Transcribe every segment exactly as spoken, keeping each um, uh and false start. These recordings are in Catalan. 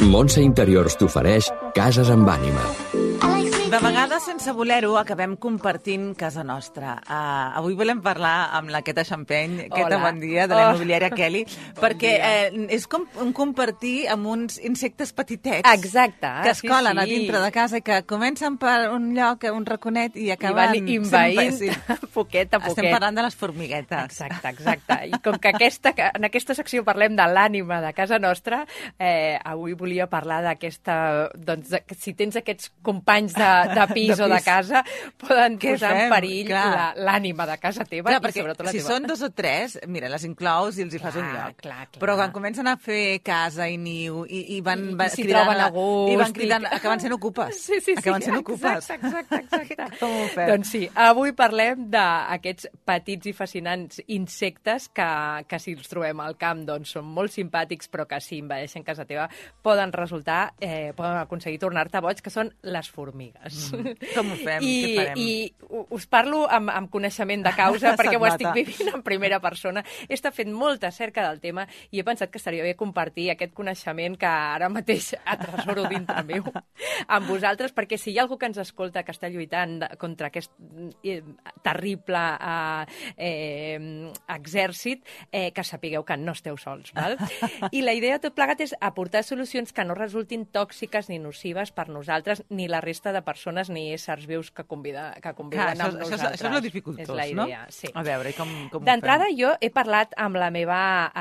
Montse Interiors t'ofereix Cases amb ànima. De vegades, sense voler-ho, acabem compartint casa nostra. Uh, avui volem parlar amb la Queta Champeny. Queta, bon dia, de la immobiliària Kelly, bon perquè eh, és com un compartir amb uns insectes petitets. Exacte. Que es colen sí, sí. a dintre de casa i que comencen per un lloc, un raconet, i acaben... I van invaint sí. poquet a poquet. Estem parlant de les formiguetes. Exacte, exacte. I com que aquesta, en aquesta secció parlem de l'ànima de casa nostra, eh, avui volia parlar d'aquesta... Doncs, de, si tens aquests companys de, de pis de o de casa, poden Què posar fem? en perill l'ànima de casa teva clar, i sobretot la si teva. Si són dos o tres, mira, les inclous i els hi fas clar, un lloc. Clar, clar. Però quan comencen a fer casa i niu i, i van, I, van i s'hi cridant, troben a gust. I van cridant, i... acaben sent ocupes. Sí, sí, sí. Acaben sent exacte, ocupes. Exacte, exacte. exacte. Com ho fem? Doncs sí, avui parlem d'aquests petits i fascinants insectes que, que si els trobem al camp doncs són molt simpàtics, però que si invadeixen casa teva poden resultar, eh, poden aconseguir tornar-te boig, que són les formigues. Mm. Com ho fem? I, Què farem? I us parlo amb, amb coneixement de causa perquè ho estic vivint en primera persona. He estat fent molta cerca del tema i he pensat que estaria bé compartir aquest coneixement que ara mateix atresoro dintre meu amb vosaltres, perquè si hi ha algú que ens escolta que està lluitant contra aquest eh, terrible eh, eh, exèrcit, eh, que sapigueu que no esteu sols. Val? I la idea de tot plegat és aportar solucions que no resultin tòxiques ni nocives per nosaltres ni la resta de persones ni éssers vius que, convida, que conviuen Clar, amb això, nosaltres. Això és lo dificultós, és la idea, no? Sí. A veure, com, com D'entrada, jo he parlat amb la meva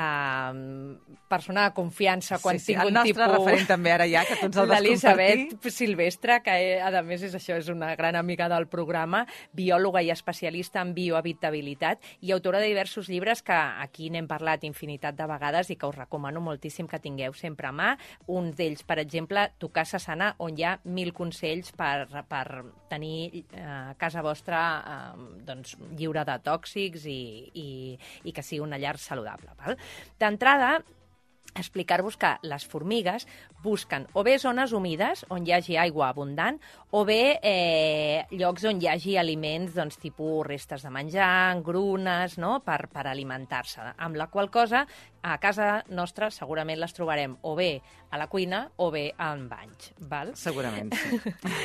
eh, persona de confiança quan sí, sí, tinc un tipus... tipus... El nostre referent també ara ja, que tu ens el vas compartir. L'Elisabet Silvestre, que a més és això, és una gran amiga del programa, biòloga i especialista en biohabitabilitat i autora de diversos llibres que aquí n'hem parlat infinitat de vegades i que us recomano moltíssim que tingueu sempre a mà. Un d'ells, per exemple, Tu casa sana, on hi ha mil consells per, per tenir eh, casa vostra eh, doncs, lliure de tòxics i, i, i que sigui una llar saludable. Val? D'entrada, explicar-vos que les formigues busquen o bé zones humides on hi hagi aigua abundant o bé eh, llocs on hi hagi aliments doncs, tipus restes de menjar, engrunes, no? per, per alimentar-se. Amb la qual cosa, a casa nostra segurament les trobarem o bé a la cuina o bé en banys. Val? Segurament, sí.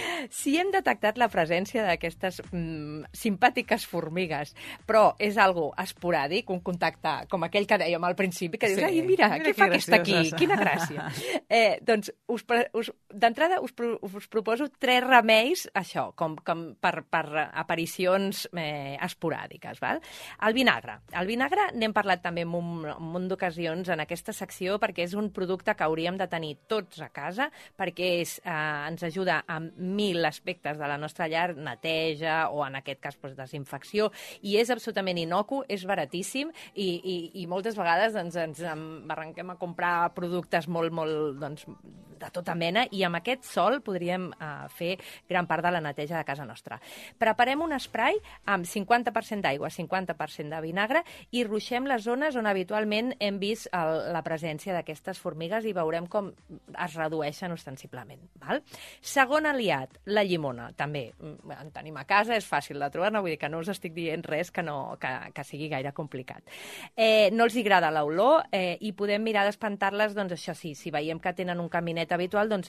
Si hem detectat la presència d'aquestes mm, simpàtiques formigues, però és algo esporàdic, un contacte com aquell que dèiem al principi, que dius, sí. ai, mira, mira què fa aquesta aquí? graciosa. Quina gràcia. Eh, doncs, us, us, d'entrada, us, us proposo tres remeis, això, com, com per, per aparicions eh, esporàdiques. Val? El vinagre. El vinagre n'hem parlat també en un, un munt d'ocasions en aquesta secció perquè és un producte que hauríem de tenir tots a casa perquè és, eh, ens ajuda a mil aspectes de la nostra llar, neteja o en aquest cas doncs, desinfecció, i és absolutament inocu, és baratíssim i, i, i moltes vegades doncs, ens arrenquem a comprar productes molt, molt doncs, de tota mena i amb aquest sol podríem eh, fer gran part de la neteja de casa nostra. Preparem un spray amb cinquanta per cent d'aigua, cinquanta per cent de vinagre i ruixem les zones on habitualment hem vist el, la presència d'aquestes formigues i veurem com es redueixen ostensiblement. Val? Segon aliat, la llimona. També en tenim a casa, és fàcil de trobar, no vull dir que no us estic dient res que, no, que, que sigui gaire complicat. Eh, no els agrada l'olor eh, i podem mirar d'espantar-les, doncs això sí, si veiem que tenen un caminet habitual, doncs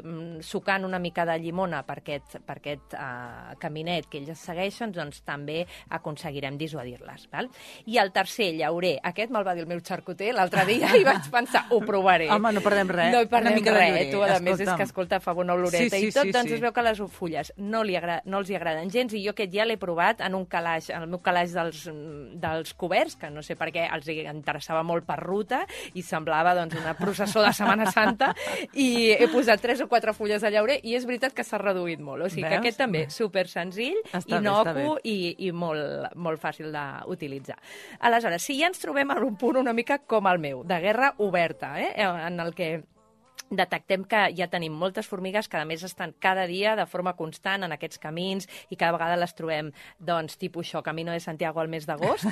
sucant una mica de llimona per aquest, per aquest uh, caminet que ells segueixen, doncs també aconseguirem dissuadir-les. Val? I el tercer, llaurer. Aquest me'l va dir el meu xarcuter l'altre dia i vaig pensar, ho provaré. Home, no perdem res. No hi perdem res. Llaurer, tu, a més, és que, escolta, fa bona oloreta sí, sí, i tot, sí, doncs sí. es veu que les fulles no, li agrada, no els hi agraden gens i jo aquest ja l'he provat en un calaix, en el meu calaix dels, dels coberts, que no sé per què els interessava molt per ruta i semblava doncs, una processó de Setmana Santa i he posat tres o quatre fulles de llaurer i és veritat que s'ha reduït molt. O sigui Veus? que aquest també, super senzill, està inocu i, i molt, molt fàcil d'utilitzar. Aleshores, si ja ens trobem en un punt una mica com el meu, de guerra oberta, eh? en el que detectem que ja tenim moltes formigues que a més estan cada dia de forma constant en aquests camins i cada vegada les trobem doncs tipus això, Camino de Santiago al mes d'agost.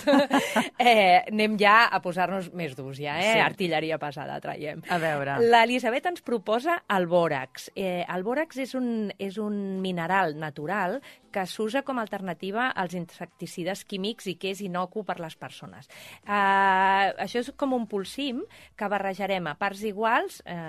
eh, anem ja a posar-nos més durs ja, eh? Sí. Artilleria pesada traiem. A veure. L'Elisabet ens proposa el bòrax. Eh, el bòrax és un, és un mineral natural que s'usa com a alternativa als insecticides químics i que és inocu per les persones. Eh, això és com un polsim que barrejarem a parts iguals, eh, aquest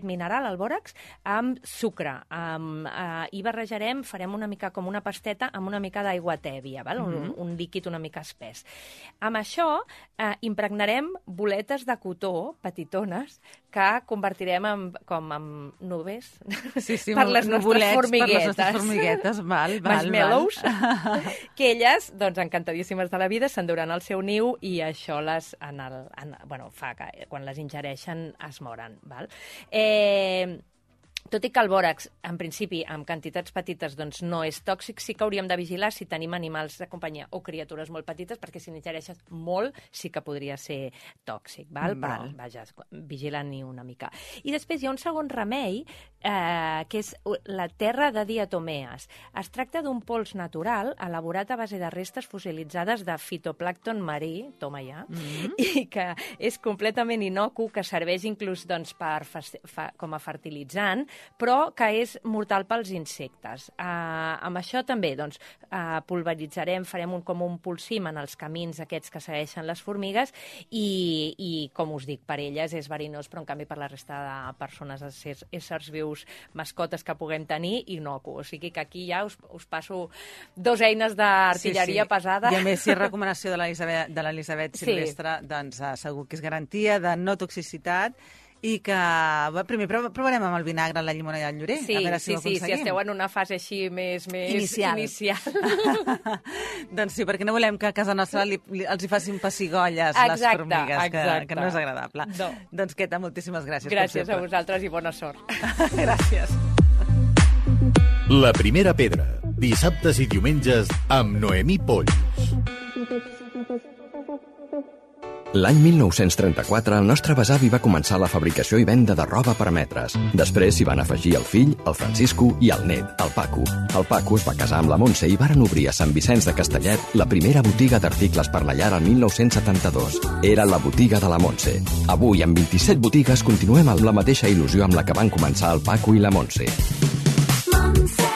aquest mineral, el bòrax, amb sucre. Amb, eh, I barrejarem, farem una mica com una pasteta amb una mica d'aigua tèbia, val? Un, mm-hmm. un líquid una mica espès. Amb això eh, impregnarem boletes de cotó petitones que convertirem en, com en nubes sí, sí, per les nostres formiguetes. Per les nostres formiguetes, val, val. Marshmallows, que elles, doncs, encantadíssimes de la vida, s'enduran al seu niu i això les, en el, en, bueno, fa que quan les ingereixen es moren, val? Eh... Tot i que el bòrax, en principi, amb quantitats petites, doncs no és tòxic, sí que hauríem de vigilar si tenim animals de companyia o criatures molt petites, perquè si n'ingereixes molt sí que podria ser tòxic, val? Però, vaja, vigila-n'hi una mica. I després hi ha un segon remei, eh, que és la terra de diatomees. Es tracta d'un pols natural elaborat a base de restes fossilitzades de fitoplàncton marí, toma ja, mm-hmm. i que és completament inocu, que serveix inclús doncs, per fa, com a fertilitzant, però que és mortal pels insectes. Uh, amb això també doncs, uh, pulveritzarem, farem un, com un pulsim en els camins aquests que segueixen les formigues i, i com us dic, per elles és verinós, però en canvi per la resta de persones, éssers, éssers vius, mascotes que puguem tenir, inocu. O sigui que aquí ja us, us passo dos eines d'artilleria sí, sí. pesada. I a més, si és recomanació de l'Elisabet Silvestre, sí. doncs uh, segur que és garantia de no toxicitat. I que, bé, primer provarem amb el vinagre, la llimona i el llorer. Sí, a veure si sí, sí, si esteu en una fase així més, més inicial. inicial. Doncs sí, perquè no volem que a casa nostra li, li, els hi facin pessigolles exacte, les formigues, exacte. Que, que no és agradable. No. Doncs, Queta, moltíssimes gràcies. Gràcies a vosaltres i bona sort. Gràcies. La primera pedra, dissabtes i diumenges amb Noemí Polls. L'any mil nou-cents trenta-quatre, el nostre besavi va començar la fabricació i venda de roba per metres. Després s'hi van afegir el fill, el Francisco, i el net, el Paco. El Paco es va casar amb la Montse i varen obrir a Sant Vicenç de Castellet la primera botiga d'articles per la llar el mil nou-cents setanta-dos. Era la botiga de la Montse. Avui, amb vint-i-set botigues, continuem amb la mateixa il·lusió amb la que van començar el Paco i la Montse. Montse.